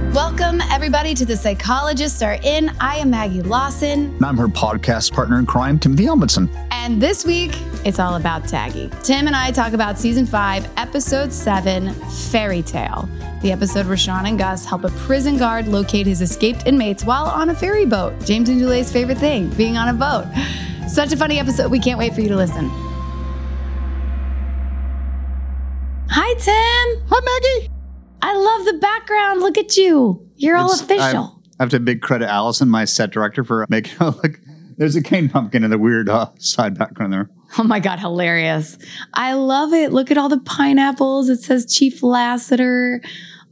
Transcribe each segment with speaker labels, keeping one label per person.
Speaker 1: Welcome, everybody, to The Psychologists Are In. I am Maggie Lawson.
Speaker 2: And I'm her podcast partner in crime, Timothy Helmutson.
Speaker 1: And this week, it's all about Taggy. Tim and I talk about Season 5, Episode 7, Fairy Tale. The episode where Sean and Gus help a prison guard locate his escaped inmates while on a ferry boat. James and Julia's favorite thing, being on a boat. Such a funny episode. We can't wait for you to listen. Hi, Tim.
Speaker 2: Hi, Maggie.
Speaker 1: I love the background. Look at you. You're all official.
Speaker 2: I have to big credit Allison, my set director, for making it look. There's a cane pumpkin in the weird side background there.
Speaker 1: Oh my God, hilarious. I love it. Look at all the pineapples. It says Chief Lassiter,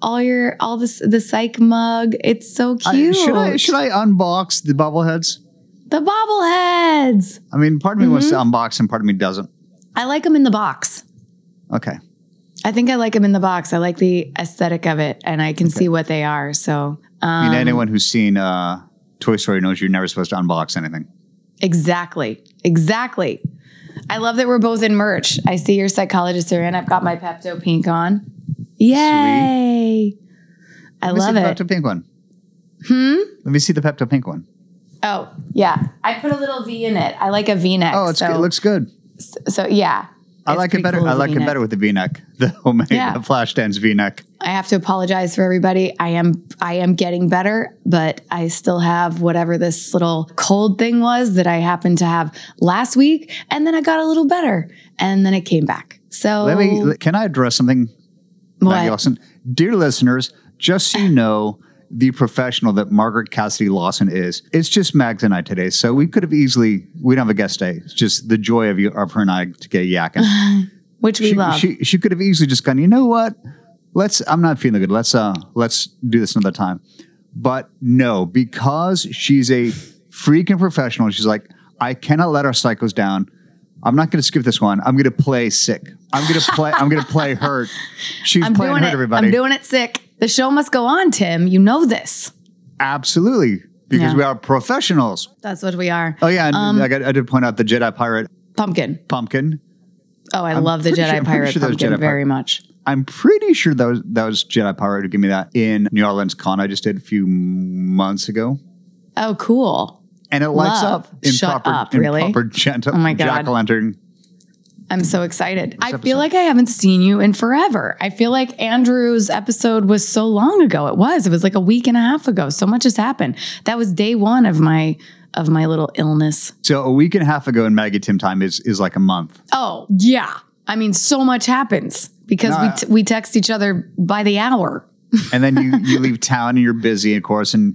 Speaker 1: the psych mug. It's so cute.
Speaker 2: Should I unbox the bobbleheads?
Speaker 1: The bobbleheads.
Speaker 2: I mean, part of me wants to unbox and part of me doesn't.
Speaker 1: I like them in the box.
Speaker 2: Okay.
Speaker 1: I think I like them in the box. I like the aesthetic of it and I can see what they are. So,
Speaker 2: I mean, anyone who's seen Toy Story knows you're never supposed to unbox anything.
Speaker 1: Exactly. I love that we're both in merch. I see your Psychologists Are In. I've got my Pepto Pink on. Yay.
Speaker 2: Sweet.
Speaker 1: I love it.
Speaker 2: Let me see the Pepto Pink one. Let me see the Pepto Pink one.
Speaker 1: Oh, yeah. I put a little V in it. I like a V-neck.
Speaker 2: Oh, it looks good.
Speaker 1: So yeah.
Speaker 2: I like it better. I like it better with the V-neck, the homemade Flashdance V-neck.
Speaker 1: I have to apologize for everybody. I am getting better, but I still have whatever this little cold thing was that I happened to have last week, and then I got a little better, and then it came back. So
Speaker 2: can I address something, Maggie Lawson? Dear listeners, just so you know, the professional that Margaret Cassidy Lawson is. It's just Mags and I today. So we don't have a guest day. It's just the joy of her and I to get yakking.
Speaker 1: Which we love.
Speaker 2: She could have easily just gone, you know what? I'm not feeling good. Let's do this another time. But no, because she's a freaking professional, she's like, I cannot let our psychos down. I'm not going to skip this one. I'm going to play sick. I'm going to play hurt. She's playing hurt, everybody.
Speaker 1: I'm doing it sick. The show must go on, Tim. You know this.
Speaker 2: Absolutely. Because we are professionals.
Speaker 1: That's what we are.
Speaker 2: Oh, yeah. And I did point out the Jedi Pirate.
Speaker 1: Pumpkin. Oh, I love the Jedi Pirate pumpkin very much.
Speaker 2: I'm pretty sure that was Jedi Pirate who gave me that in New Orleans Con I just did a few months ago.
Speaker 1: Oh, cool.
Speaker 2: And it lights up in proper gentle jack-o'-lantern.
Speaker 1: I'm so excited. I feel like I haven't seen you in forever. I feel like Andrew's episode was so long ago. It was like a week and a half ago. So much has happened. That was day one of my little illness.
Speaker 2: So a week and a half ago in Maggie Tim time is like a month.
Speaker 1: Oh, yeah. I mean, so much happens because we text each other by the hour.
Speaker 2: And then you leave town and you're busy, of course, and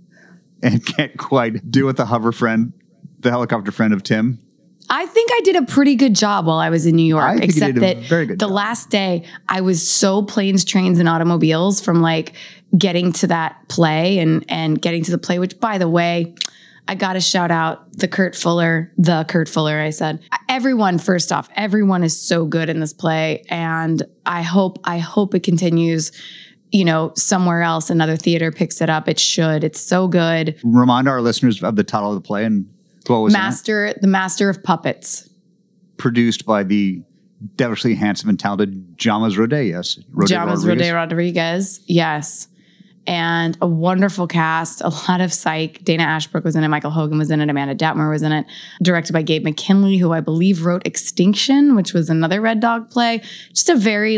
Speaker 2: can't quite deal with the helicopter friend of Tim.
Speaker 1: I think I did a pretty good job while I was in New York, except that the last day I was so planes, trains, and automobiles from like getting to that play and getting to the play, which by the way, I got to shout out the Kurt Fuller, I said. Everyone, first off, everyone is so good in this play. And I hope it continues, somewhere else, another theater picks it up. It should. It's so good.
Speaker 2: Remind our listeners of the title of the play and what was
Speaker 1: The Master of Puppets.
Speaker 2: Produced by the devilishly handsome and talented Jamas Roday, yes.
Speaker 1: Jamas Roday Rodriguez, yes. And a wonderful cast, a lot of psych. Dana Ashbrook was in it. Michael Hogan was in it. Amanda Detmer was in it. Directed by Gabe McKinley, who I believe wrote Extinction, which was another Red Dog play. Just a very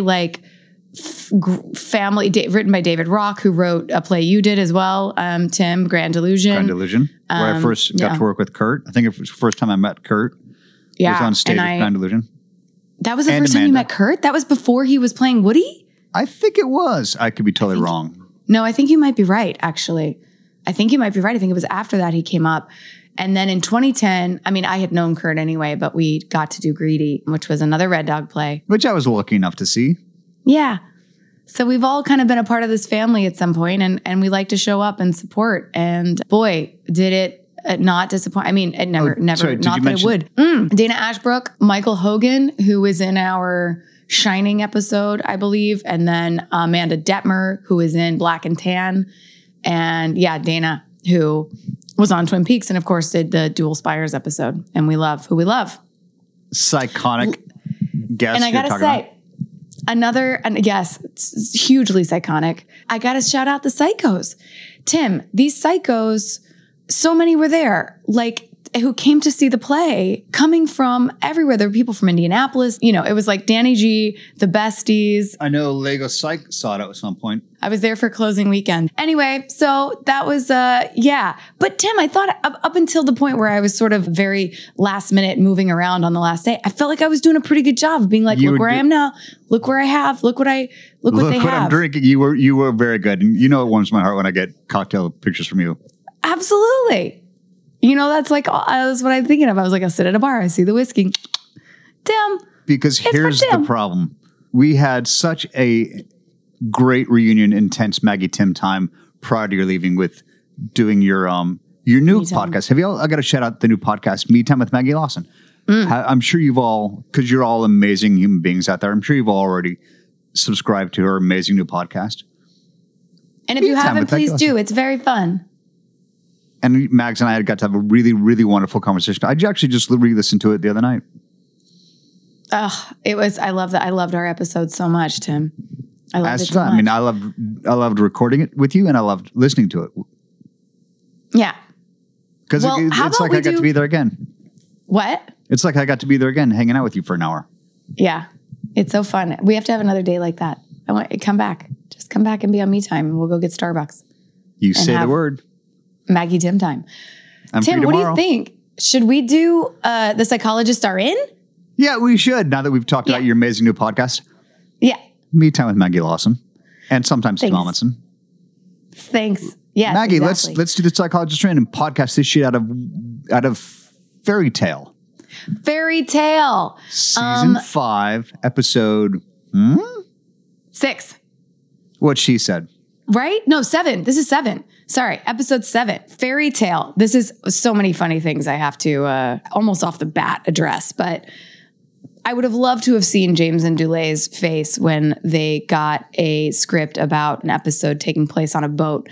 Speaker 1: family, written by David Rock, who wrote a play you did as well, Tim, Grand Delusion.
Speaker 2: Where I first got to work with Kurt. I think it was the first time I met Kurt. Yeah. He was on stage with Grand Delusion.
Speaker 1: That was the first time you met Kurt? That was before he was playing Woody?
Speaker 2: I think it was. I could be totally wrong.
Speaker 1: No, I think you might be right, actually. I think you might be right. I think it was after that he came up. And then in 2010, I mean, I had known Kurt anyway, but we got to do Greedy, which was another Red Dog play.
Speaker 2: Which I was lucky enough to see.
Speaker 1: Yeah. So we've all kind of been a part of this family at some point, and we like to show up and support. And boy, did it not disappoint. I mean, it never,
Speaker 2: sorry,
Speaker 1: not that it would. Dana Ashbrook, Michael Hogan, who was in our Shining episode, I believe. And then Amanda Detmer, who is in Black and Tan. And yeah, Dana, who was on Twin Peaks and of course did the Dual Spires episode. And we love who we love.
Speaker 2: Psychotic guest.
Speaker 1: And I gotta say, And yes, it's hugely psychotic. I got to shout out the psychos. Tim, these psychos, so many were there, like who came to see the play coming from everywhere. There were people from Indianapolis. You know, it was like Danny G, the besties.
Speaker 2: I know Lego Psych saw it at some point.
Speaker 1: I was there for closing weekend. Anyway, so that was, yeah. But Tim, I thought up until the point where I was sort of very last minute moving around on the last day, I felt like I was doing a pretty good job of being like, look where I am now. Look where I have. Look what they have.
Speaker 2: I'm drinking. You were very good. And you know it warms my heart when I get cocktail pictures from you.
Speaker 1: Absolutely. You know, that's what I'm thinking of. I was like, I sit at a bar, I see the whiskey. Tim.
Speaker 2: Because here's the problem. We had such a great reunion, intense Maggie Tim time prior to your leaving with doing your new podcast. I got to shout out the new podcast, Me Time with Maggie Lawson. I'm sure you've all, because you're all amazing human beings out there, I'm sure you've already subscribed to her amazing new podcast.
Speaker 1: And if you haven't, please do. It's very fun.
Speaker 2: And Mags and I got to have a really, really wonderful conversation. I actually just re-listened to it the other night.
Speaker 1: I love that. I loved our episode so much, Tim. I loved it so much.
Speaker 2: I mean, I loved recording it with you and I loved listening to it.
Speaker 1: Yeah.
Speaker 2: Because it's like I got to be there again.
Speaker 1: What?
Speaker 2: It's like I got to be there again, hanging out with you for an hour.
Speaker 1: Yeah. It's so fun. We have to have another day like that. I want you to come back. Just come back and be on Me Time and we'll go get Starbucks.
Speaker 2: You say the word.
Speaker 1: Maggie Tim time. Tim, what do you think? Should we do The Psychologists Are In?
Speaker 2: Yeah, we should. Now that we've talked about your amazing new podcast.
Speaker 1: Yeah.
Speaker 2: Me Time with Maggie Lawson. And sometimes Tim Amundsen.
Speaker 1: Thanks. Yeah.
Speaker 2: Maggie, let's do The Psychologist Are In and podcast this shit out of Fairy Tale.
Speaker 1: Fairy Tale.
Speaker 2: Season 5, episode
Speaker 1: 6.
Speaker 2: What she said.
Speaker 1: Right? No, 7. This is 7. Sorry, episode 7, Fairy Tale. This is so many funny things I have to almost off the bat address, but I would have loved to have seen James and Dulay's face when they got a script about an episode taking place on a boat.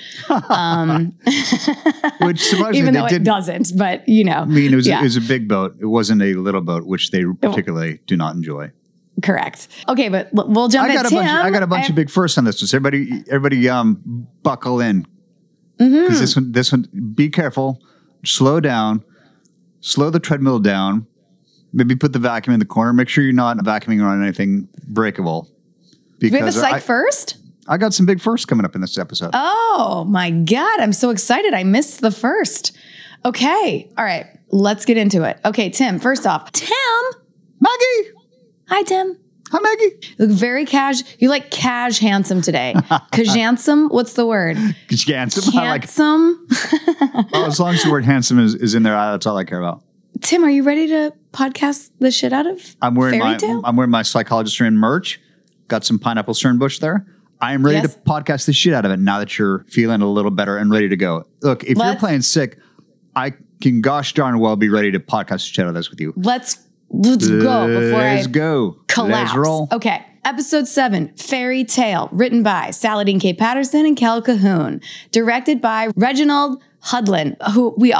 Speaker 2: Which surprisingly,
Speaker 1: even though it doesn't, but you know.
Speaker 2: I mean, it was a big boat. It wasn't a little boat, which they particularly do not enjoy.
Speaker 1: Correct. Okay, but we'll jump in.
Speaker 2: I got a bunch of big firsts on this one. So everybody buckle in. Because this one, be careful, slow down, slow the treadmill down, maybe put the vacuum in the corner. Make sure you're not vacuuming around anything breakable.
Speaker 1: Do we have a psych first?
Speaker 2: I got some big firsts coming up in this episode.
Speaker 1: Oh my God, I'm so excited. I missed the first. Okay, all right, let's get into it. Okay, Tim, first off,
Speaker 2: Maggie.
Speaker 1: Hi, Tim.
Speaker 2: Hi, Maggie.
Speaker 1: You look very you like cash handsome today. Handsome? What's the word?
Speaker 2: Handsome?
Speaker 1: Handsome?
Speaker 2: As long as the word handsome is in there, that's all I care about.
Speaker 1: Tim, are you ready to podcast the shit out of Fairy Tale?
Speaker 2: I'm wearing my Psychologist Are In merch. Got some Pineapple Sternbush there. I am ready to podcast the shit out of it now that you're feeling a little better and ready to go. Look, if you're playing sick, I can gosh darn well be ready to podcast the shit out of this with you.
Speaker 1: Let's go before I collapse.
Speaker 2: Let's roll.
Speaker 1: Okay. Episode 7, Fairy Tale, written by Saladin K. Patterson and Kel Cahoon, directed by Reginald Hudlin, who we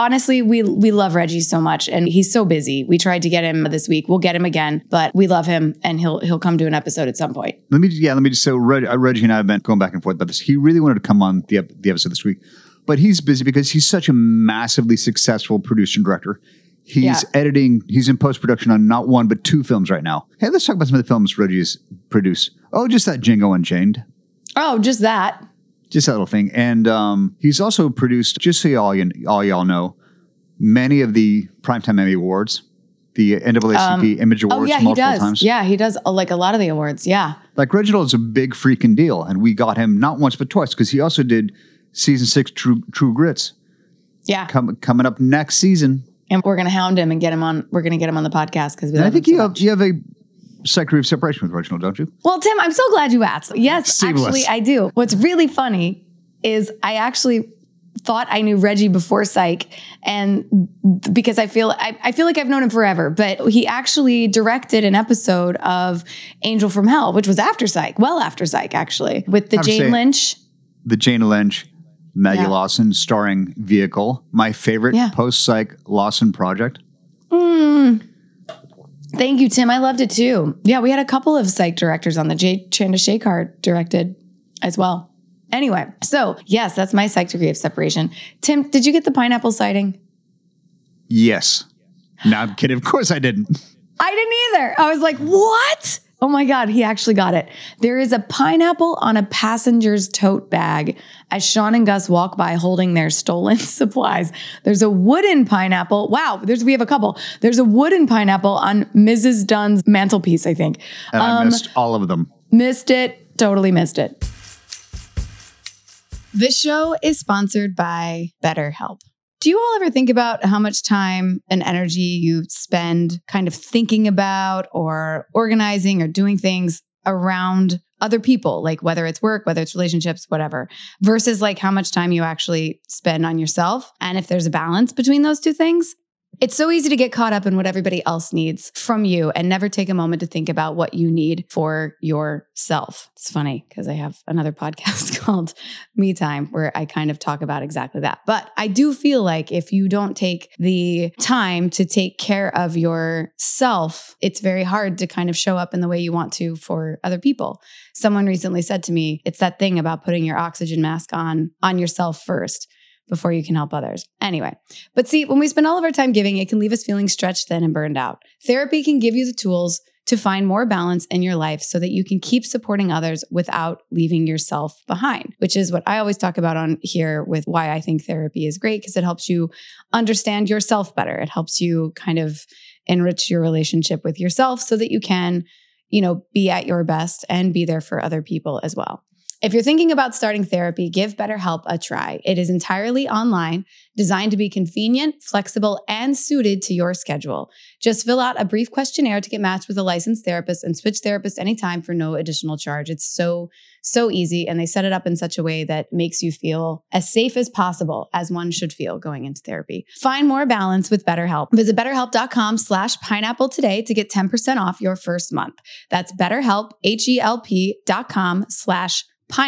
Speaker 1: love Reggie so much, and he's so busy. We tried to get him this week. We'll get him again, but we love him, and he'll come to an episode at some point.
Speaker 2: Let me just say, Reggie and I have been going back and forth about this. He really wanted to come on the episode this week, but he's busy because he's such a massively successful producer and director. He's editing, he's in post-production on not one, but 2 films right now. Hey, let's talk about some of the films Reggie's produced. Oh, just that Django Unchained.
Speaker 1: Oh, just that.
Speaker 2: Just that little thing. And he's also produced, just so all y'all know, many of the Primetime Emmy Awards, the NAACP Image Awards multiple times.
Speaker 1: Yeah, he does like a lot of the awards, yeah.
Speaker 2: Like Reginald's a big freaking deal, and we got him not once but twice, because he also did season 6 True Grits.
Speaker 1: Yeah.
Speaker 2: Coming up next season.
Speaker 1: And we're going to hound him and get him on. We're going to get him on the podcast because we love
Speaker 2: I think
Speaker 1: him so much.
Speaker 2: You have a degree of separation with Reginald, don't you?
Speaker 1: Well, Tim, I'm so glad you asked. Yes,
Speaker 2: Seamless.
Speaker 1: Actually, I do. What's really funny is I actually thought I knew Reggie before Psych, and because I feel like I've known him forever. But he actually directed an episode of Angel from Hell, which was after Psych, well after Psych, actually, with the Jane Lynch.
Speaker 2: The Jane Lynch. Maggie Lawson starring vehicle. My favorite post-psych Lawson project.
Speaker 1: Thank you, Tim. I loved it too. Yeah, we had a couple of psych directors on the Chandrasekhar directed as well. Anyway, so yes, that's my psych degree of separation. Tim, did you get the pineapple sighting?
Speaker 2: Yes. No, I'm kidding. Of course I didn't.
Speaker 1: I didn't either. I was like, what? Oh my God, he actually got it. There is a pineapple on a passenger's tote bag as Sean and Gus walk by holding their stolen supplies. There's a wooden pineapple. Wow, we have a couple. There's a wooden pineapple on Mrs. Dunn's mantelpiece, I think.
Speaker 2: And I missed all of them.
Speaker 1: Missed it. Totally missed it. This show is sponsored by BetterHelp. Do you all ever think about how much time and energy you spend kind of thinking about or organizing or doing things around other people, like whether it's work, whether it's relationships, whatever, versus like how much time you actually spend on yourself? And if there's a balance between those two things? It's so easy to get caught up in what everybody else needs from you and never take a moment to think about what you need for yourself. It's funny because I have another podcast called Me Time where I kind of talk about exactly that. But I do feel like if you don't take the time to take care of yourself, it's very hard to kind of show up in the way you want to for other people. Someone recently said to me, it's that thing about putting your oxygen mask on yourself first before you can help others. Anyway, but see, when we spend all of our time giving, it can leave us feeling stretched thin and burned out. Therapy can give you the tools to find more balance in your life so that you can keep supporting others without leaving yourself behind, which is what I always talk about on here with why I think therapy is great, because it helps you understand yourself better. It helps you kind of enrich your relationship with yourself so that you can, be at your best and be there for other people as well. If you're thinking about starting therapy, give BetterHelp a try. It is entirely online, designed to be convenient, flexible, and suited to your schedule. Just fill out a brief questionnaire to get matched with a licensed therapist and switch therapists anytime for no additional charge. It's so easy, and they set it up in such a way that makes you feel as safe as possible, as one should feel going into therapy. Find more balance with BetterHelp. Visit BetterHelp.com/pineapple today to get 10% off your first month. That's BetterHelp, HELP.com/pineapple.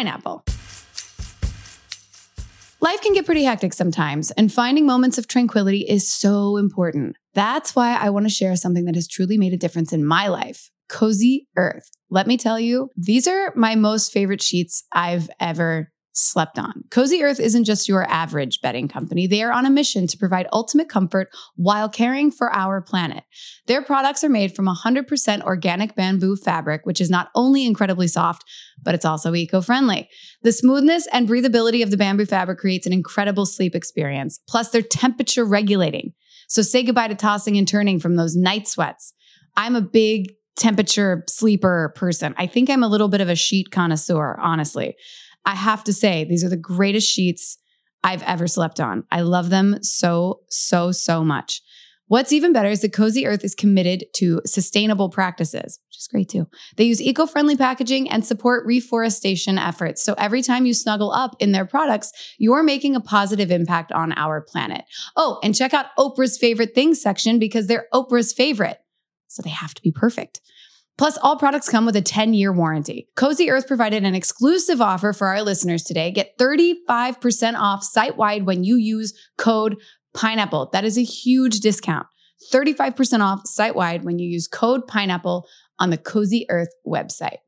Speaker 1: Life can get pretty hectic sometimes, and finding moments of tranquility is so important. That's why I want to share something that has truly made a difference in my life. Cozy Earth. Let me tell you, these are my most favorite sheets I've ever slept on. Cozy Earth isn't just your average bedding company. They are on a mission to provide ultimate comfort while caring for our planet. Their products are made from 100% organic bamboo fabric, which is not only incredibly soft, but it's also eco-friendly. The smoothness and breathability of the bamboo fabric creates an incredible sleep experience. Plus, they're temperature regulating. So say goodbye to tossing and turning from those night sweats. I'm a big temperature sleeper person. I think I'm a little bit of a sheet connoisseur, honestly. I have to say, these are the greatest sheets I've ever slept on. I love them so much. What's even better is that Cozy Earth is committed to sustainable practices, which is great too. They use eco-friendly packaging and support reforestation efforts. So every time you snuggle up in their products, you're making a positive impact on our planet. Oh, and check out Oprah's favorite things section because they're Oprah's favorite. So they have to be perfect. Plus, all products come with a 10-year warranty. Cozy Earth provided an exclusive offer for our listeners today. Get 35% off site-wide when you use code PINEAPPLE. That is a huge discount. 35% off site-wide when you use code PINEAPPLE on the Cozy Earth website.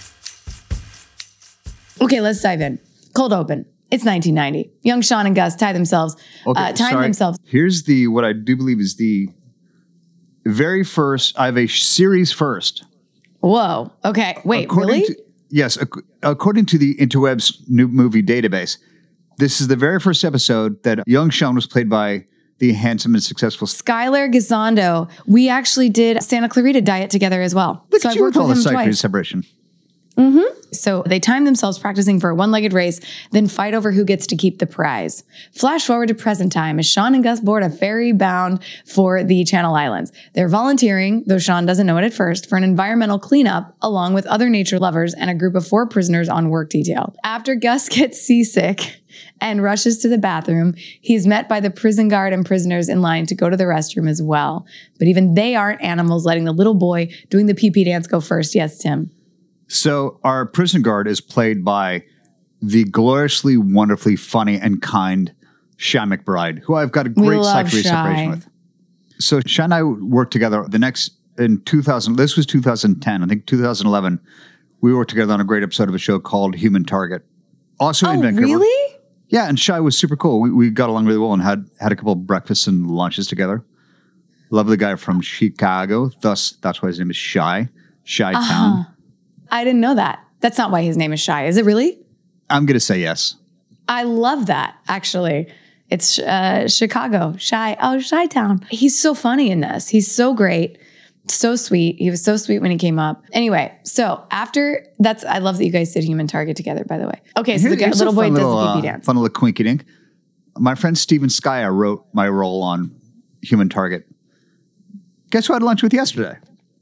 Speaker 1: Okay, let's dive in. Cold open. It's 1990. Young Sean and Gus time themselves.
Speaker 2: Here's what I do believe is the very first. I have a series first.
Speaker 1: Whoa. Okay. Wait, really?
Speaker 2: Yes. According to the Interwebs new movie database, this is the very first episode that young Sean was played by the handsome and successful
Speaker 1: Skylar Gisondo. We actually did Santa Clarita Diet together as well.
Speaker 2: Look at you with all the psych separation.
Speaker 1: Mm-hmm. So they time themselves practicing for a one-legged race, then fight over who gets to keep the prize. Flash forward to present time as Sean and Gus board a ferry bound for the Channel Islands. They're volunteering, though Sean doesn't know it at first, for an environmental cleanup along with other nature lovers and a group of 4 prisoners on work detail. After Gus gets seasick and rushes to the bathroom, he's met by the prison guard and prisoners in line to go to the restroom as well. But even they aren't animals, letting the little boy doing the pee-pee dance go first. Yes, Tim.
Speaker 2: So our prison guard is played by the gloriously, wonderfully funny and kind Shy McBride, who I've got a great psych separation with. So Shy and I worked together. The next in 2000. This was 2010. I think 2011. We worked together on a great episode of a show called Human Target. Also in Vancouver.
Speaker 1: Really?
Speaker 2: Yeah, and Shai was super cool. We got along really well and had a couple of breakfasts and lunches together. Lovely guy from Chicago. Thus, that's why his name is Shai. Chi-town.
Speaker 1: I didn't know that. That's not why his name is Shai. Is it really?
Speaker 2: I'm going to say yes.
Speaker 1: I love that, actually. It's Chicago. Shai. Oh, Chi-town. He's so funny in this. He's so great. So sweet. He was so sweet when he came up. Anyway, so after that's, I love that you guys did Human Target together, by the way. Okay, so the little boy does the pee dance.
Speaker 2: Fun little quinky dink. My friend Steven Skya wrote my role on Human Target. Guess who I had lunch with yesterday?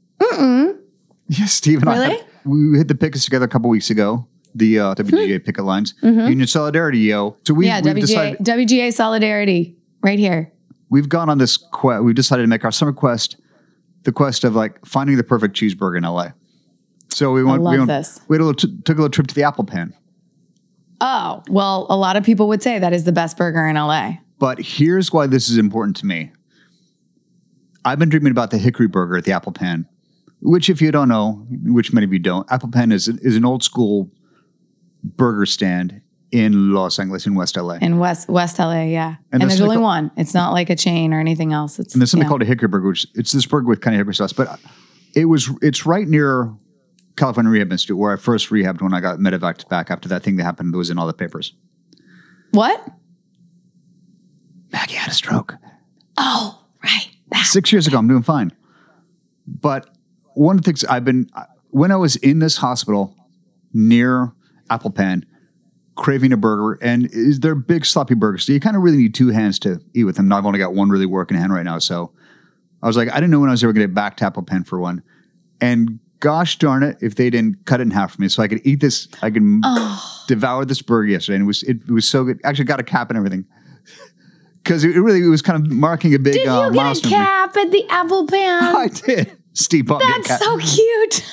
Speaker 2: Yes, Steven.
Speaker 1: Really?
Speaker 2: We hit the pickets together a couple weeks ago. The WGA picket lines. Union Solidarity, yo. So we've decided,
Speaker 1: WGA Solidarity, right here.
Speaker 2: We've gone on this quest. We've decided to make our summer quest the quest of like finding the perfect cheeseburger in LA. So we went.
Speaker 1: took
Speaker 2: a little trip to the Apple Pan.
Speaker 1: Oh, well, a lot of people would say that is the best burger in LA.
Speaker 2: But here's why this is important to me. I've been dreaming about the Hickory Burger at the Apple Pan, which, if you don't know, which many of you don't, Apple Pan is an old school burger stand in Los Angeles, in West LA.
Speaker 1: In West LA, yeah. And there's only one. It's not like a chain or anything else.
Speaker 2: And there's something called a Hickory Burger, which it's this burger with kind of hickory sauce. But it's right near California Rehab Institute, where I first rehabbed when I got medevaced back after that thing that happened that was in all the papers.
Speaker 1: What?
Speaker 2: Maggie had a stroke.
Speaker 1: Oh, right.
Speaker 2: 6 years ago. I'm doing fine. But one of the things when I was in this hospital near Apple Pan, craving a burger, and they're big sloppy burgers, so you kind of really need two hands to eat with them. Now I've only got one really working hand right now, so I was like, I didn't know when I was ever going to get back to Apple Pan for one. And gosh darn it, if they didn't cut it in half for me, so I could eat this, I could devour this burger yesterday, and it was so good. Actually, got a cap and everything. Because it was kind of marking a big milestone.
Speaker 1: Did you get a cap at the Apple Pan?
Speaker 2: I did. Steve bought me a cap.
Speaker 1: That's so cute.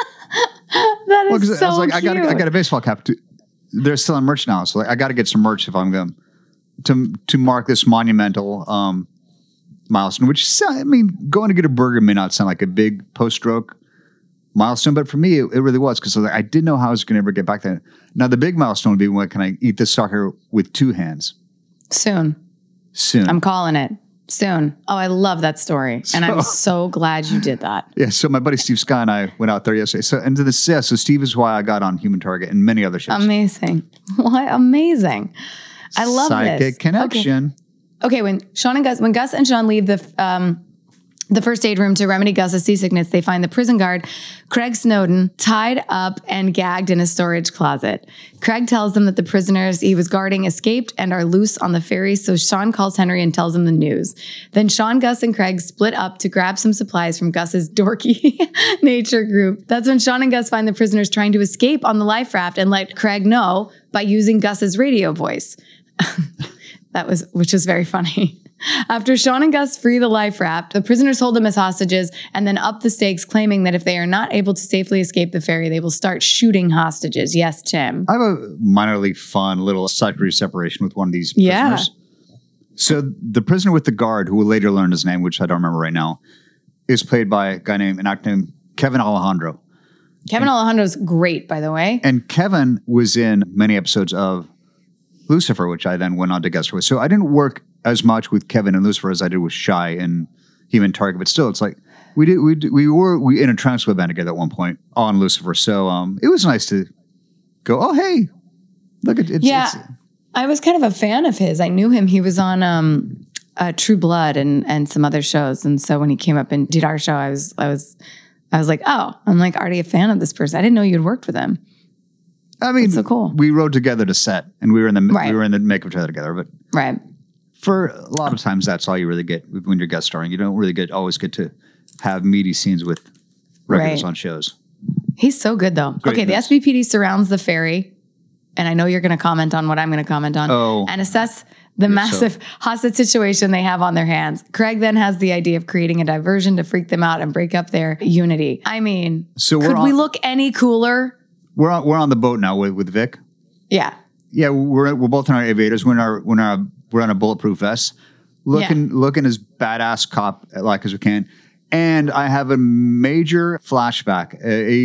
Speaker 1: That is so cute.
Speaker 2: I got a baseball cap too. They're still on merch now, so I got to get some merch if I'm going to mark this monumental milestone. Which, I mean, going to get a burger may not sound like a big post-stroke milestone, but for me, it really was, because I didn't know how I was going to ever get back there. Now, the big milestone would be, when can I eat this sucker with two hands?
Speaker 1: Soon. I'm calling it. Soon. Oh, I love that story. And I'm so glad you did that.
Speaker 2: Yeah. So my buddy Steve Skya and I went out there yesterday. So Steve is why I got on Human Target and many other shows.
Speaker 1: Amazing. What amazing. I love
Speaker 2: Psychic
Speaker 1: this.
Speaker 2: connection.
Speaker 1: Okay. When Gus and Sean leave the first aid room to remedy Gus's seasickness, they find the prison guard, Craig Snowden, tied up and gagged in a storage closet. Craig tells them that the prisoners he was guarding escaped and are loose on the ferry, so Sean calls Henry and tells him the news. Then Sean, Gus, and Craig split up to grab some supplies from Gus's dorky nature group. That's when Sean and Gus find the prisoners trying to escape on the life raft and let Craig know by using Gus's radio voice. Which was very funny. After Sean and Gus free the life raft, the prisoners hold them as hostages and then up the stakes, claiming that if they are not able to safely escape the ferry, they will start shooting hostages. Yes, Tim.
Speaker 2: I have a minorly fun little secondary separation with one of these prisoners. Yeah. So the prisoner with the guard, who will later learn his name, which I don't remember right now, is played by an actor named Kevin Alejandro.
Speaker 1: Kevin Alejandro's great, by the way.
Speaker 2: And Kevin was in many episodes of Lucifer, which I then went on to guest with. So I didn't work as much with Kevin and Lucifer as I did with Shai and Human Target, but still, it's like we were in a trance band together at one point on Lucifer. So it was nice to go, oh hey, look at it.
Speaker 1: Yeah, I was kind of a fan of his. I knew him. He was on True Blood and some other shows, and so when he came up and did our show, I was like, oh, I'm like already a fan of this person. I didn't know you'd worked with him.
Speaker 2: I mean,
Speaker 1: that's so cool.
Speaker 2: We rode together to set, and we were in the makeup together. But
Speaker 1: right.
Speaker 2: For a lot of times, that's all you really get when you're guest starring. You don't really always get to have meaty scenes with regulars on shows.
Speaker 1: He's so good, though. Okay, the SBPD surrounds the ferry, and I know you're going to comment on what I'm going to comment on, and assess the massive hostage situation they have on their hands. Craig then has the idea of creating a diversion to freak them out and break up their unity. I mean, could we look any cooler?
Speaker 2: We're on the boat now with Vic.
Speaker 1: Yeah.
Speaker 2: Yeah, we're both in our aviators. We're on a bulletproof vest, looking as badass cop like as we can. And I have a major flashback,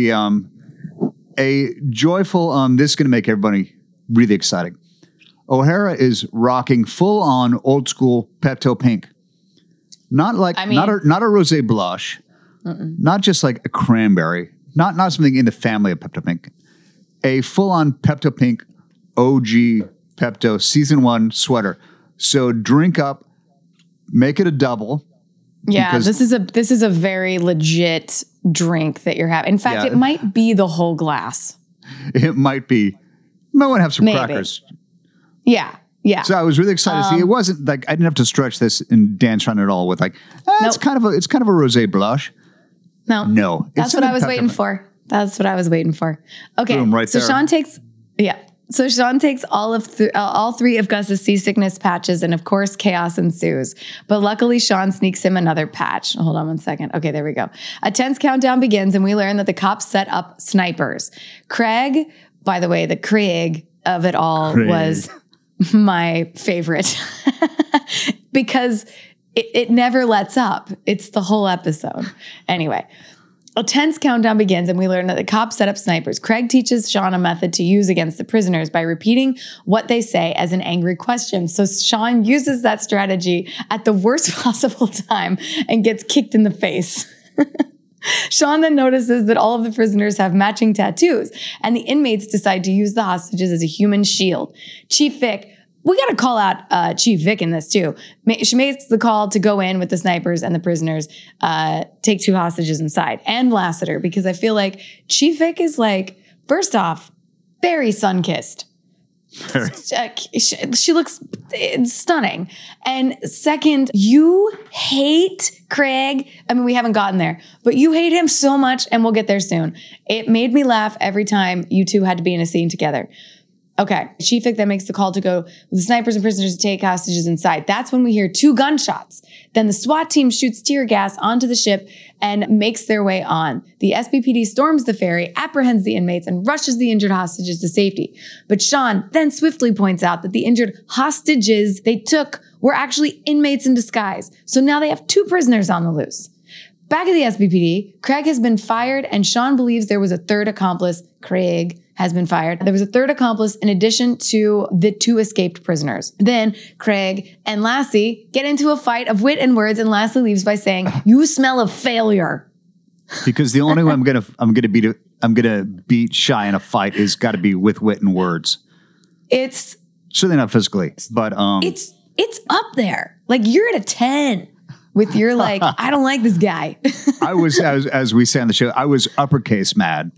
Speaker 2: a joyful, this is going to make everybody really exciting. O'Hara is rocking full on old school Pepto Pink. Not like, not a rosé blush, not just like a cranberry, not something in the family of Pepto Pink. A full on Pepto Pink OG Pepto season 1 sweater. So drink up, make it a double.
Speaker 1: Yeah, this is a very legit drink that you're having. In fact, it might be the whole glass.
Speaker 2: It might be. You might want to have some crackers.
Speaker 1: Yeah. Yeah.
Speaker 2: So I was really excited to see. It wasn't like I didn't have to stretch this and dance around it all with like it's kind of a rosé blush. No.
Speaker 1: That's what I was waiting for. That's what I was waiting for. Okay.
Speaker 2: Boom, right there.
Speaker 1: Sean takes all 3 of Gus's seasickness patches, and of course, chaos ensues. But luckily, Sean sneaks him another patch. Hold on one second. Okay, there we go. A tense countdown begins, and we learn that the cops set up snipers. Craig, by the way, the Craig of it all was my favorite because it never lets up. It's the whole episode. Anyway. A tense countdown begins, and we learn that the cops set up snipers. Craig teaches Sean a method to use against the prisoners by repeating what they say as an angry question. So Sean uses that strategy at the worst possible time and gets kicked in the face. Sean then notices that all of the prisoners have matching tattoos, and the inmates decide to use the hostages as a human shield. Chief Vic, we got to call out Chief Vic in this too. She makes the call to go in with the snipers and the prisoners, take 2 hostages inside, and Lassiter, because I feel like Chief Vic is like, first off, very sun-kissed. She looks stunning. And second, you hate Craig. I mean, we haven't gotten there, but you hate him so much, and we'll get there soon. It made me laugh every time you 2 had to be in a scene together. Okay, Chief Vic then makes the call to go with the snipers and prisoners to take hostages inside. That's when we hear 2 gunshots. Then the SWAT team shoots tear gas onto the ship and makes their way on. The SBPD storms the ferry, apprehends the inmates, and rushes the injured hostages to safety. But Sean then swiftly points out that the injured hostages they took were actually inmates in disguise. So now they have 2 prisoners on the loose. Back at the SBPD, Craig has been fired, and Sean believes there was a 3rd accomplice. Craig has been fired. There was a 3rd accomplice in addition to the 2 escaped prisoners. Then Craig and Lassie get into a fight of wit and words, and Lassie leaves by saying, "You smell of failure."
Speaker 2: Because the only way I'm gonna beat Shy in a fight is got to be with wit and words.
Speaker 1: It's
Speaker 2: certainly not physically, but
Speaker 1: it's up there. Like you're at a 10. With your like, I don't like this guy.
Speaker 2: I was, as we say on the show, I was uppercase mad.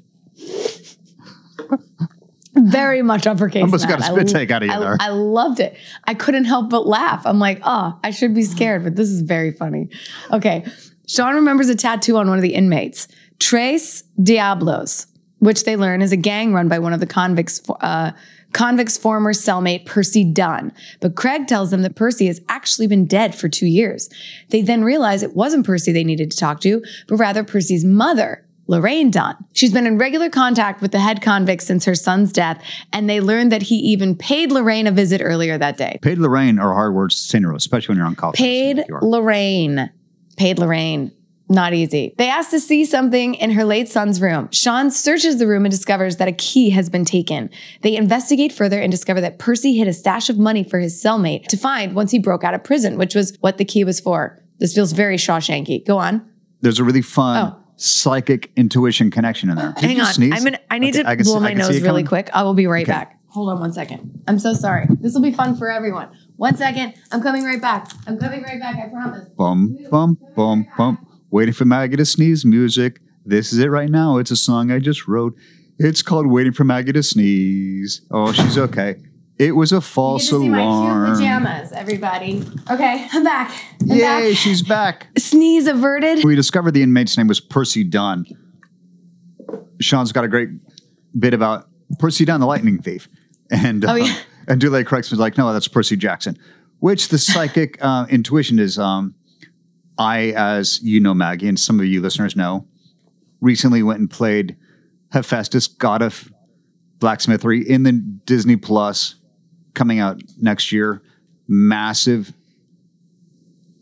Speaker 1: Very much uppercase mad.
Speaker 2: Almost got a spit take out of you there.
Speaker 1: I loved it. I couldn't help but laugh. I'm like, oh, I should be scared, but this is very funny. Okay. Sean remembers a tattoo on one of the inmates. Tres Diablos, which they learn is a gang run by one of the convicts' former cellmate, Percy Dunn. But Craig tells them that Percy has actually been dead for 2 years. They then realize it wasn't Percy they needed to talk to, but rather Percy's mother, Lorraine Dunn. She's been in regular contact with the head convict since her son's death, and they learned that he even paid Lorraine a visit earlier that day.
Speaker 2: Paid Lorraine are hard words to say in a row, especially when you're on call.
Speaker 1: Paid Lorraine. Not easy. They asked to see something in her late son's room. Sean searches the room and discovers that a key has been taken. They investigate further and discover that Percy hid a stash of money for his cellmate to find once he broke out of prison, which was what the key was for. This feels very Shawshanky. Go on.
Speaker 2: There's a really fun psychic intuition connection in there.
Speaker 1: Hang on. I need to blow my nose really quick. I will be right back. Hold on 1 second. I'm so sorry. This will be fun for everyone. 1 second. I'm coming right back. I promise.
Speaker 2: Bum, bum, bum, bum. Waiting for Maggie to sneeze music. This is it right now. It's a song I just wrote. It's called Waiting for Maggie to Sneeze. Oh, she's okay. It was a false alarm. You get to see my cute
Speaker 1: pajamas, everybody. Okay, I'm back.
Speaker 2: Yay, she's back.
Speaker 1: Sneeze averted.
Speaker 2: We discovered the inmate's name was Percy Dunn. Sean's got a great bit about Percy Dunn, the lightning thief. And and Dule corrects me like, no, that's Percy Jackson. Which the psychic intuition is... I, as you know, Maggie, and some of you listeners know, recently went and played Hephaestus, God of Blacksmithery, in the Disney Plus, coming out next year. Massive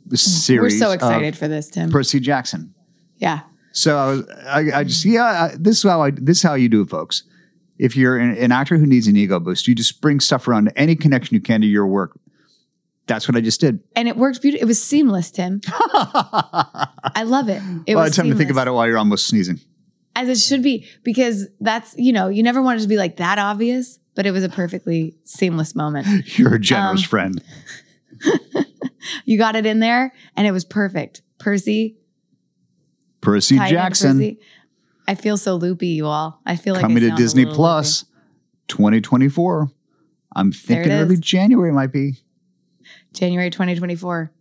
Speaker 2: series.
Speaker 1: We're so excited for this, Tim.
Speaker 2: Percy Jackson.
Speaker 1: Yeah.
Speaker 2: So this is how you do it, folks. If you're an actor who needs an ego boost, you just bring stuff around any connection you can to your work. That's what I just did.
Speaker 1: And it worked beautifully. It was seamless, Tim. I love it. It was
Speaker 2: time to think about it while you're almost sneezing.
Speaker 1: As it should be, because that's, you never want it to be like that obvious, but it was a perfectly seamless moment.
Speaker 2: You're a generous friend.
Speaker 1: You got it in there and it was perfect. Percy
Speaker 2: Jackson.
Speaker 1: Percy. I feel so loopy, you all. I feel like
Speaker 2: coming to Disney Plus 2024. I'm thinking early January might be.
Speaker 1: January 2024.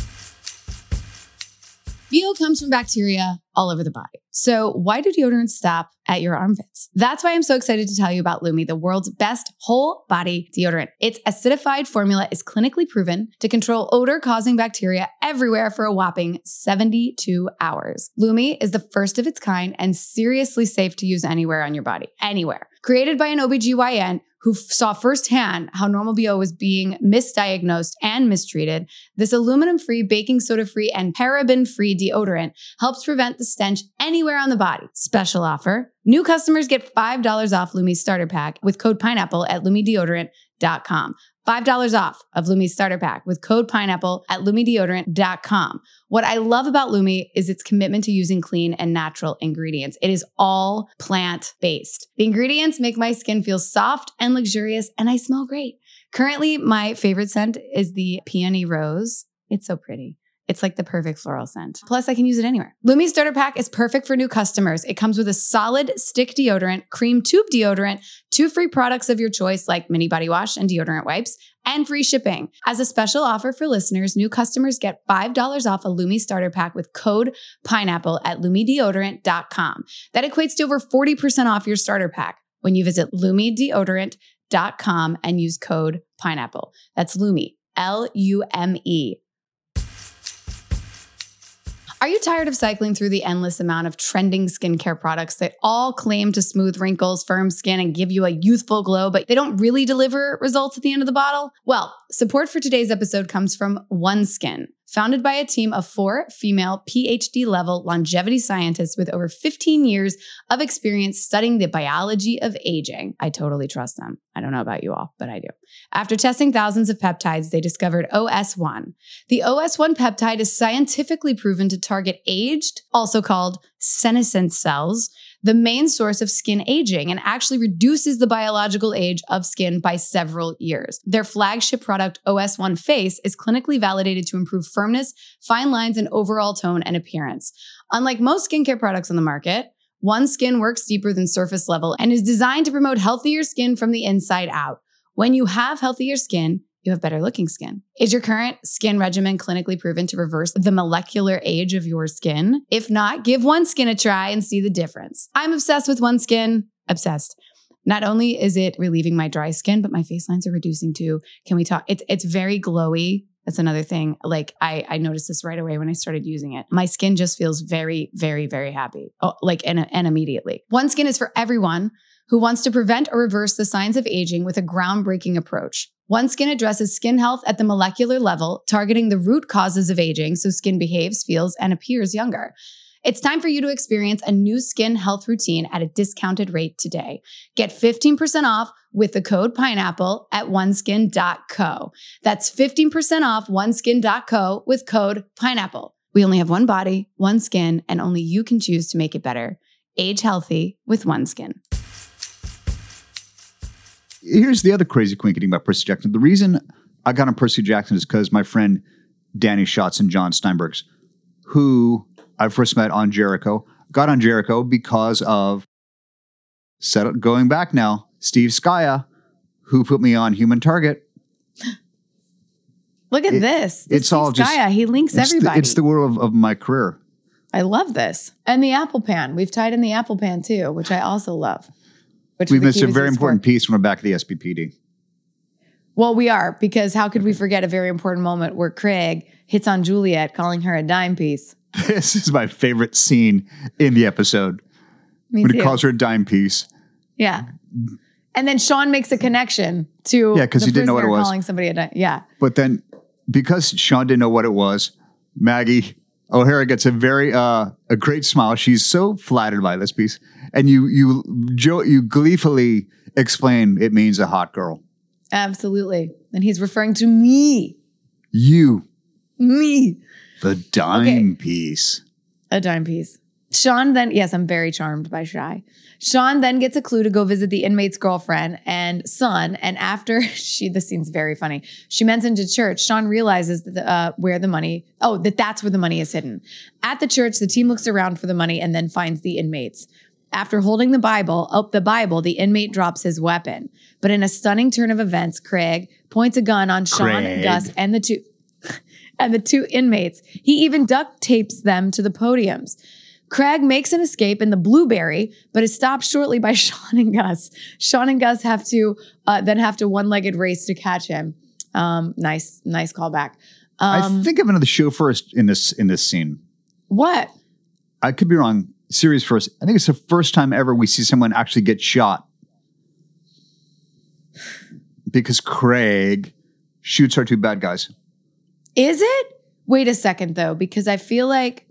Speaker 1: BO comes from bacteria all over the body. So why do deodorants stop at your armpits? That's why I'm so excited to tell you about Lume, the world's best whole body deodorant. Its acidified formula is clinically proven to control odor-causing bacteria everywhere for a whopping 72 hours. Lume is the first of its kind and seriously safe to use anywhere on your body. Anywhere. Created by an OBGYN who saw firsthand how normal BO was being misdiagnosed and mistreated, this aluminum-free, baking soda-free, and paraben-free deodorant helps prevent the stench anywhere on the body. Special offer. New customers get $5 off Lume's starter pack with code PINEAPPLE at LumeDeodorant.com. $5 off of Lume's starter pack with code PINEAPPLE at LumeDeodorant.com. What I love about Lume is its commitment to using clean and natural ingredients. It is all plant-based. The ingredients make my skin feel soft and luxurious, and I smell great. Currently, my favorite scent is the Peony Rose. It's so pretty. It's like the perfect floral scent. Plus, I can use it anywhere. Lume's starter pack is perfect for new customers. It comes with a solid stick deodorant, cream tube deodorant, 2 free products of your choice like mini body wash and deodorant wipes, and free shipping. As a special offer for listeners, new customers get $5 off a Lume starter pack with code PINEAPPLE at LumeDeodorant.com. That equates to over 40% off your starter pack when you visit LumeDeodorant.com and use code PINEAPPLE. That's Lume, Lume. Are you tired of cycling through the endless amount of trending skincare products that all claim to smooth wrinkles, firm skin, and give you a youthful glow, but they don't really deliver results at the end of the bottle? Well, support for today's episode comes from OneSkin. Founded by a team of 4 female PhD-level longevity scientists with over 15 years of experience studying the biology of aging. I totally trust them. I don't know about you all, but I do. After testing thousands of peptides, they discovered OS1. The OS1 peptide is scientifically proven to target aged, also called senescent cells, the main source of skin aging, and actually reduces the biological age of skin by several years. Their flagship product, OS1 Face, is clinically validated to improve firmness, fine lines, and overall tone and appearance. Unlike most skincare products on the market, OneSkin works deeper than surface level and is designed to promote healthier skin from the inside out. When you have healthier skin, you have better looking skin. Is your current skin regimen clinically proven to reverse the molecular age of your skin? If not, give OneSkin a try and see the difference. I'm obsessed with OneSkin. Obsessed. Not only is it relieving my dry skin, but my face lines are reducing too. Can we talk? It's very glowy. That's another thing. Like I noticed this right away when I started using it. My skin just feels very, very, very happy. And immediately. OneSkin is for everyone who wants to prevent or reverse the signs of aging with a groundbreaking approach. OneSkin addresses skin health at the molecular level, targeting the root causes of aging so skin behaves, feels, and appears younger. It's time for you to experience a new skin health routine at a discounted rate today. Get 15% off with the code PINEAPPLE at oneskin.co. That's 15% off oneskin.co with code PINEAPPLE. We only have one body, one skin, and only you can choose to make it better. Age healthy with OneSkin.
Speaker 2: Here's the other crazy quinky thing about Percy Jackson. The reason I got on Percy Jackson is because my friend Danny Schatz and John Steinbergs, who I first met on Jericho, got on Jericho because of, going back now, Steve Skaya, who put me on Human Target.
Speaker 1: Look at this.
Speaker 2: It's all just
Speaker 1: Skaya. He links everybody.
Speaker 2: It's the world of my career.
Speaker 1: I love this. And the apple pan. We've tied in the apple pan too, which I also love.
Speaker 2: We missed a very important piece when we're back at the SBPD.
Speaker 1: Well, we are, because how could we forget a very important moment where Craig hits on Juliet, calling her a dime piece?
Speaker 2: This is my favorite scene in the episode. When he calls her a dime piece.
Speaker 1: Yeah. And then Sean makes a connection to
Speaker 2: because he didn't know what it was.
Speaker 1: Calling somebody a dime. Yeah.
Speaker 2: But then, because Sean didn't know what it was, Maggie O'Hara gets a great smile. She's so flattered by this piece. And you gleefully explain it means a hot girl.
Speaker 1: Absolutely. And he's referring to me.
Speaker 2: You.
Speaker 1: Me.
Speaker 2: The dime piece.
Speaker 1: A dime piece. Sean then, yes, I'm very charmed by Shy. Sean then gets a clue to go visit the inmate's girlfriend and son. And after this scene's very funny. She mentioned to church. Sean realizes that that's where the money is hidden. At the church, the team looks around for the money and then finds the inmates. After holding the Bible, the inmate drops his weapon. But in a stunning turn of events, Craig points a gun on Sean and Gus and the two inmates. He even duct tapes them to the podiums. Craig makes an escape in the Blueberry, but is stopped shortly by Sean and Gus. Sean and Gus have to one-legged race to catch him. Nice callback.
Speaker 2: I think I'm another show first in this scene.
Speaker 1: What?
Speaker 2: I could be wrong. Series first. I think it's the first time ever we see someone actually get shot. Because Craig shoots our two bad guys.
Speaker 1: Is it? Wait a second, though, because I feel like,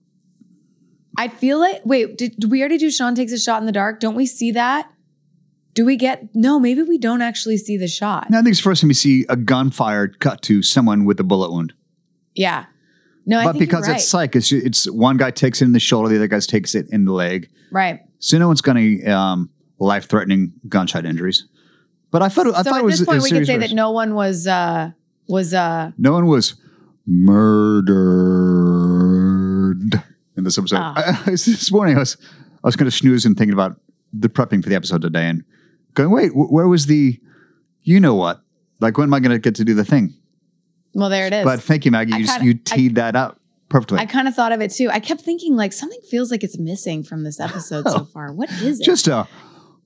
Speaker 1: wait, did we already do Sean takes a shot in the dark? Don't we see that? No, maybe we don't actually see the shot.
Speaker 2: No, I think it's the first time we see a gunfire cut to someone with a bullet wound.
Speaker 1: Yeah. No, I think
Speaker 2: because
Speaker 1: you're right.
Speaker 2: it's psych, it's one guy takes it in the shoulder, the other guy takes it in the leg.
Speaker 1: Right.
Speaker 2: So no one's got any life-threatening gunshot injuries. But I thought it was.
Speaker 1: So at this point, we could say that no one was.
Speaker 2: No one was murdered in this episode. This morning, I was kind of snoozing, thinking about the prepping for the episode today, and going, "Wait, where was the? You know what? Like, when am I going to get to do the thing?"
Speaker 1: Well, there it is.
Speaker 2: But thank you, Maggie. You teed that up perfectly.
Speaker 1: I kind of thought of it too. I kept thinking, like, something feels like it's missing from this episode so far. What is it?
Speaker 2: Just a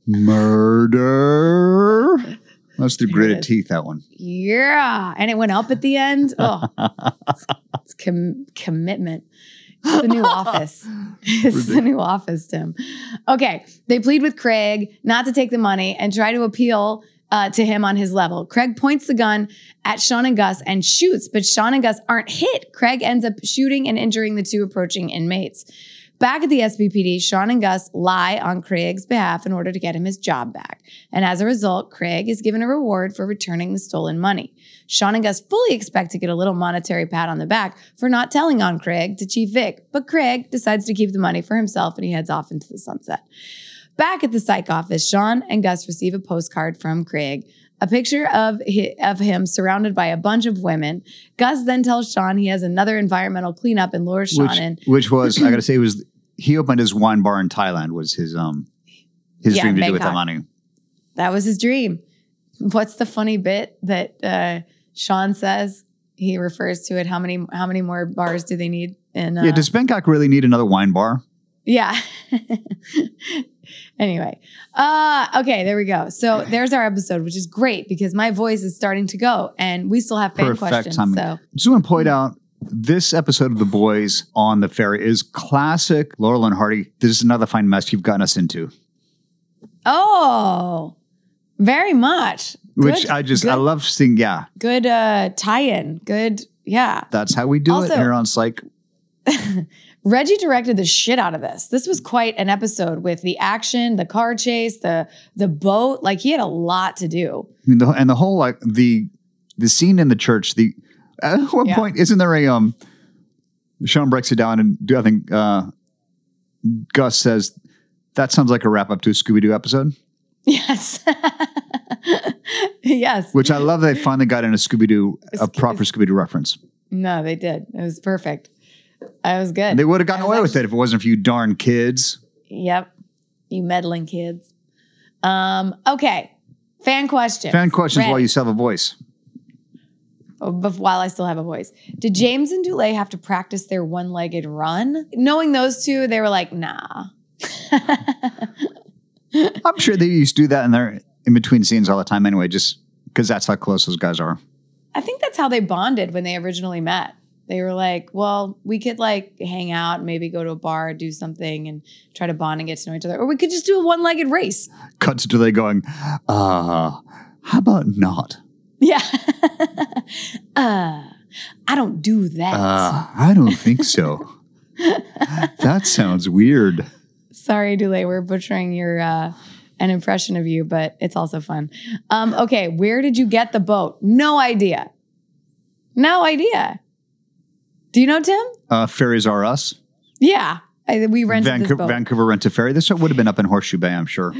Speaker 2: murder. That's the gritted teeth, that one.
Speaker 1: Yeah. And it went up at the end. Oh, it's commitment. It's the new office. It's the new office, Tim. Okay. They plead with Craig not to take the money and try to appeal to him on his level. Craig points the gun at Sean and Gus and shoots, but Sean and Gus aren't hit. Craig ends up shooting and injuring the two approaching inmates. Back at the SBPD, Sean and Gus lie on Craig's behalf in order to get him his job back. And as a result, Craig is given a reward for returning the stolen money. Sean and Gus fully expect to get a little monetary pat on the back for not telling on Craig to Chief Vic, but Craig decides to keep the money for himself and he heads off into the sunset. Back at the psych office, Sean and Gus receive a postcard from Craig, a picture of him surrounded by a bunch of women. Gus then tells Sean he has another environmental cleanup and lures Sean in.
Speaker 2: Which was, I got to say, he opened his wine bar in Thailand was his dream to do with the money.
Speaker 1: That was his dream. What's the funny bit that Sean says? He refers to it. How many more bars do they need?
Speaker 2: Does Bangkok really need another wine bar?
Speaker 1: Yeah. Anyway. Okay, there we go. So there's our episode, which is great because my voice is starting to go and we still have fan questions.
Speaker 2: Timing. So just want to point out, this episode of The Boys on the Ferry is classic Laurel and Hardy. This is another fine mess you've gotten us into.
Speaker 1: Oh, very much.
Speaker 2: Which I love seeing, yeah.
Speaker 1: Good tie-in. Good, yeah.
Speaker 2: That's how we do it here on Psych.
Speaker 1: Reggie directed the shit out of this. This was quite an episode with the action, the car chase, the boat. Like, he had a lot to do.
Speaker 2: And the whole, like, the scene in the church, at one point, isn't there a, Sean breaks it down and I think Gus says, that sounds like a wrap up to a Scooby-Doo episode.
Speaker 1: Yes. Yes.
Speaker 2: Which I love they finally got in a proper Scooby-Doo reference. No,
Speaker 1: they did. It was perfect. It was good.
Speaker 2: And they would have gotten away with it if it wasn't for you darn kids.
Speaker 1: Yep. You meddling kids. Okay. Fan questions.
Speaker 2: Fan questions while you still have a voice.
Speaker 1: While I still have a voice. Did James and Dulé have to practice their one-legged run? Knowing those two, they were like, nah.
Speaker 2: I'm sure they used to do that in between scenes all the time anyway, just because that's how close those guys are.
Speaker 1: I think that's how they bonded when they originally met. They were like, well, we could like hang out, maybe go to a bar, do something and try to bond and get to know each other. Or we could just do a one-legged race.
Speaker 2: Cuts to they going, how about not?
Speaker 1: Yeah. I don't do that.
Speaker 2: I don't think so. That sounds weird.
Speaker 1: Sorry, Dule, we're butchering your an impression of you, but it's also fun. Okay, where did you get the boat? No idea. No idea. Do you know, Tim?
Speaker 2: Ferries Are Us.
Speaker 1: Yeah, we rented this boat.
Speaker 2: Vancouver Rent-A-Ferry. This would have been up in Horseshoe Bay, I'm sure.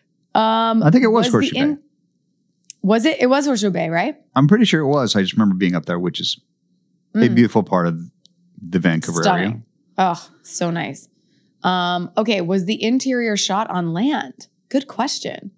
Speaker 2: I think it was Horseshoe Bay.
Speaker 1: Was it? It was Horseshoe Bay, right?
Speaker 2: I'm pretty sure it was. I just remember being up there, which is a beautiful part of the Vancouver area.
Speaker 1: Oh, so nice. Okay, was the interior shot on land? Good question.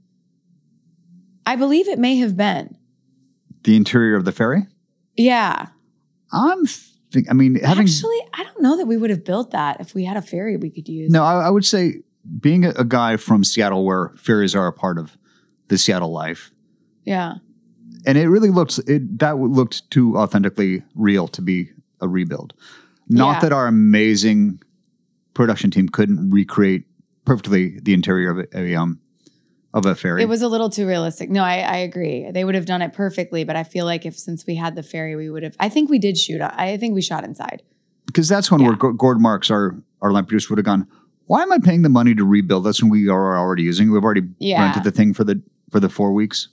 Speaker 1: I believe it may have been.
Speaker 2: The interior of the ferry?
Speaker 1: Yeah.
Speaker 2: Actually,
Speaker 1: I don't know that we would have built that if we had a ferry we could use.
Speaker 2: No, I would say being a guy from Seattle where ferries are a part of the Seattle life.
Speaker 1: Yeah.
Speaker 2: And it really looked too authentically real to be a rebuild. Not that our amazing production team couldn't recreate perfectly the interior of a ferry.
Speaker 1: It was a little too realistic. No, I agree. They would have done it perfectly, but I feel like since we had the ferry, we would have. I think we did shoot. I think we shot inside.
Speaker 2: Because that's when where Gord Marks, our line producer, would have gone, why am I paying the money to rebuild this when we are already using it? We've already rented the thing for the 4 weeks.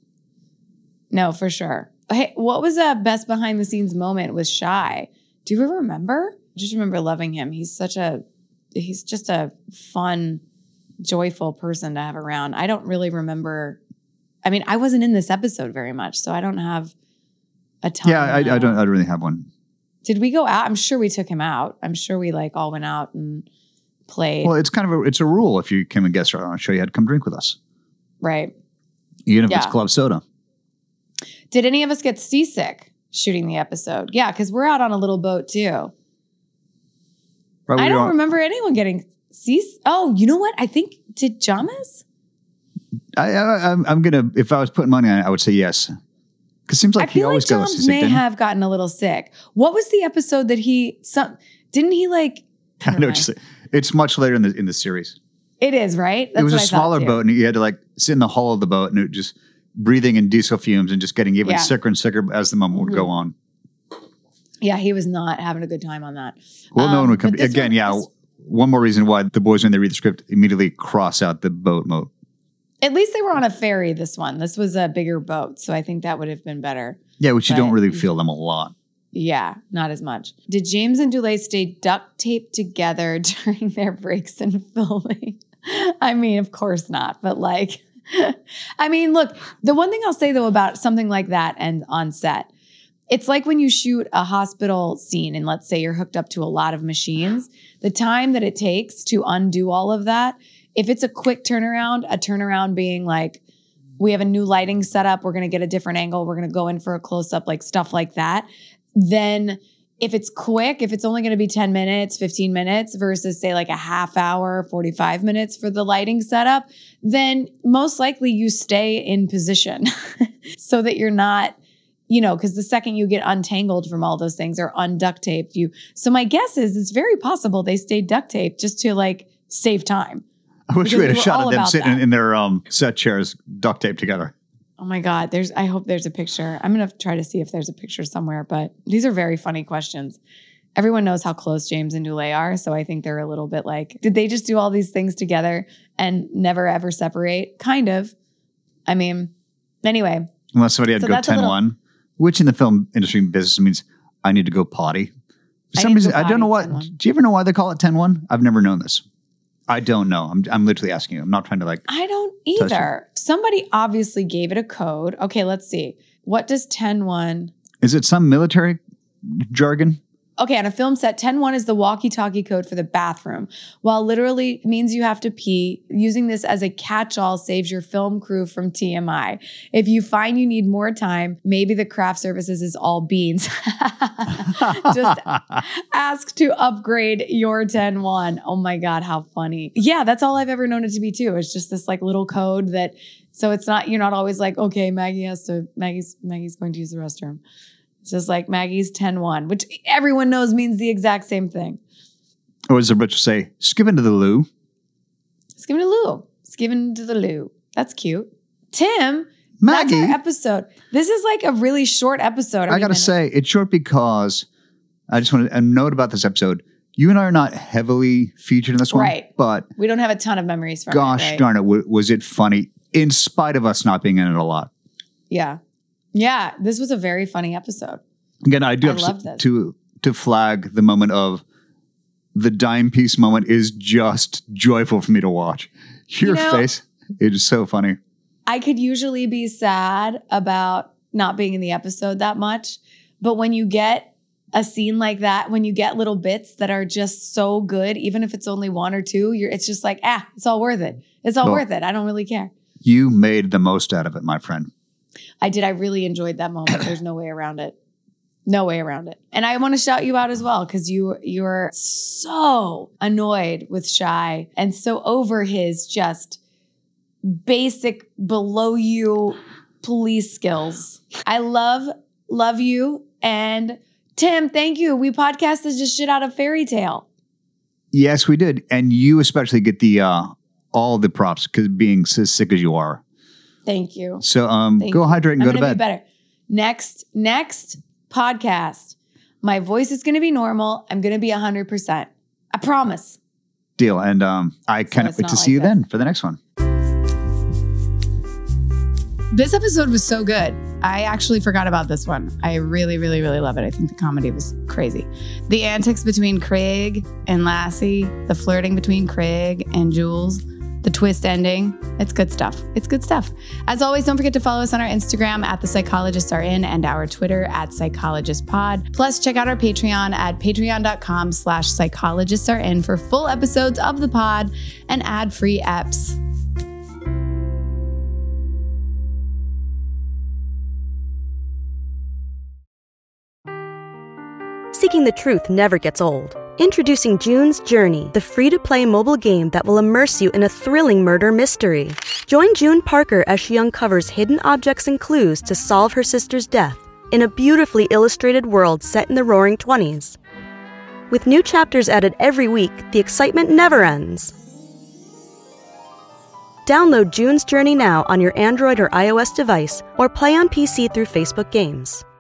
Speaker 1: No, for sure. Hey, what was a best behind the scenes moment with Shai? Do you remember? I just remember loving him. He's just a fun, joyful person to have around. I don't really remember. I mean, I wasn't in this episode very much, so I don't have a ton.
Speaker 2: Yeah, I don't really have one.
Speaker 1: Did we go out? I'm sure we took him out. I'm sure we all went out and played.
Speaker 2: Well, it's kind of it's a rule if you came and guest on a show, you had to come drink with us.
Speaker 1: Right.
Speaker 2: Even if it's club soda.
Speaker 1: Did any of us get seasick shooting the episode? Yeah, because we're out on a little boat too. Right, I don't remember anyone getting seasick. Oh, you know what? I think, did Jamas?
Speaker 2: I'm going to, if I was putting money on it, I would say yes. Because it seems like he always got seasick.
Speaker 1: May have gotten a little sick. What was the episode that didn't he
Speaker 2: I know what you're saying. It's much later in the series.
Speaker 1: It is, right?
Speaker 2: It was a smaller boat and you had to sit in the hull of the boat and it just breathing in diesel fumes and just getting even sicker and sicker as the moment would go on.
Speaker 1: Yeah, he was not having a good time on that.
Speaker 2: Well, no one would come. Again, one more reason why the boys, when they read the script, immediately cross out the boat mode.
Speaker 1: At least they were on a ferry, this one. This was a bigger boat, so I think that would have been better.
Speaker 2: Yeah, which you don't really feel them a lot.
Speaker 1: Yeah, not as much. Did James and Dule stay duct taped together during their breaks in filming? I mean, of course not, but I mean, look, the one thing I'll say though about something like that and on set, it's like when you shoot a hospital scene and let's say you're hooked up to a lot of machines, the time that it takes to undo all of that, if it's a quick turnaround, a turnaround being we have a new lighting setup, we're going to get a different angle, we're going to go in for a close-up, stuff like that, then if it's quick, if it's only going to be 10 minutes, 15 minutes versus say a half hour, 45 minutes for the lighting setup, then most likely you stay in position so that you're not, because the second you get untangled from all those things or unduct taped, so my guess is it's very possible they stayed duct taped just to save time.
Speaker 2: I wish we had a shot of them sitting in their set chairs duct taped together.
Speaker 1: Oh my God, I hope there's a picture. I'm going to try to see if there's a picture somewhere, but these are very funny questions. Everyone knows how close James and Dule are, so I think they're a little bit did they just do all these things together and never ever separate? Kind of. I mean, anyway.
Speaker 2: Unless somebody had to go 10-1, which in the film industry business means I need to go potty. For some reason, I don't know why. Do you ever know why they call it 10-1? I've never known this. I don't know. I'm literally asking you. I'm not trying to
Speaker 1: I don't either. Somebody obviously gave it a code. Okay, let's see. What does 10-1?
Speaker 2: Is it some military jargon?
Speaker 1: Okay, on a film set, 10-1 is the walkie-talkie code for the bathroom. While literally means you have to pee, using this as a catch-all saves your film crew from TMI. If you find you need more time, maybe the craft services is all beans. Just ask to upgrade your 10-1. Oh my God, how funny. Yeah, that's all I've ever known it to be too. It's just this little code that, so it's not, you're not always okay, Maggie's going to use the restroom. It's just Maggie's 10-1, which everyone knows means the exact same thing.
Speaker 2: Or as the British say, skipping to the loo.
Speaker 1: Skipping to the loo. Skipping to the loo. That's cute. Tim,
Speaker 2: Maggie.
Speaker 1: That's our episode. This is like a really short episode.
Speaker 2: I got to say, it's short because I just want to note about this episode. You and I are not heavily featured in this one.
Speaker 1: Right.
Speaker 2: But
Speaker 1: we don't have a ton of memories from it.
Speaker 2: Gosh darn it, was it funny in spite of us not being in it a lot.
Speaker 1: Yeah. Yeah. This was a very funny episode.
Speaker 2: Again, I do have to flag the moment of the dime piece moment is just joyful for me to watch. Your face, it is so funny.
Speaker 1: I could usually be sad about not being in the episode that much, but when you get a scene like that, when you get little bits that are just so good, even if it's only one or two, it's just like, it's all worth it. It's all worth it. I don't really care.
Speaker 2: You made the most out of it, my friend.
Speaker 1: I did. I really enjoyed that moment. There's no way around it. No way around it. And I want to shout you out as well because you're so annoyed with Shai and so over his just basic below you police skills. I love you. And Tim, thank you. We podcasted just shit out of Fairy Tale.
Speaker 2: Yes, we did. And you especially get the all the props because being so sick as you are.
Speaker 1: Thank you.
Speaker 2: So go hydrate and go to bed.
Speaker 1: Be better. Next podcast, my voice is going to be normal. I'm going to be 100%. I promise.
Speaker 2: Deal. And I can't wait to see you then for the next one.
Speaker 1: This episode was so good. I actually forgot about this one. I really, really, really love it. I think the comedy was crazy. The antics between Craig and Lassie, the flirting between Craig and Jules, the twist ending. It's good stuff. It's good stuff. As always, don't forget to follow us on our Instagram at The Psychologists Are In and our Twitter at PsychologistPod. Plus, check out our Patreon at patreon.com/psychologists-are-in for full episodes of the pod and ad-free eps.
Speaker 3: Seeking the truth never gets old. Introducing June's Journey, the free-to-play mobile game that will immerse you in a thrilling murder mystery. Join June Parker as she uncovers hidden objects and clues to solve her sister's death in a beautifully illustrated world set in the Roaring '20s. With new chapters added every week, the excitement never ends. Download June's Journey now on your Android or iOS device or play on PC through Facebook Games.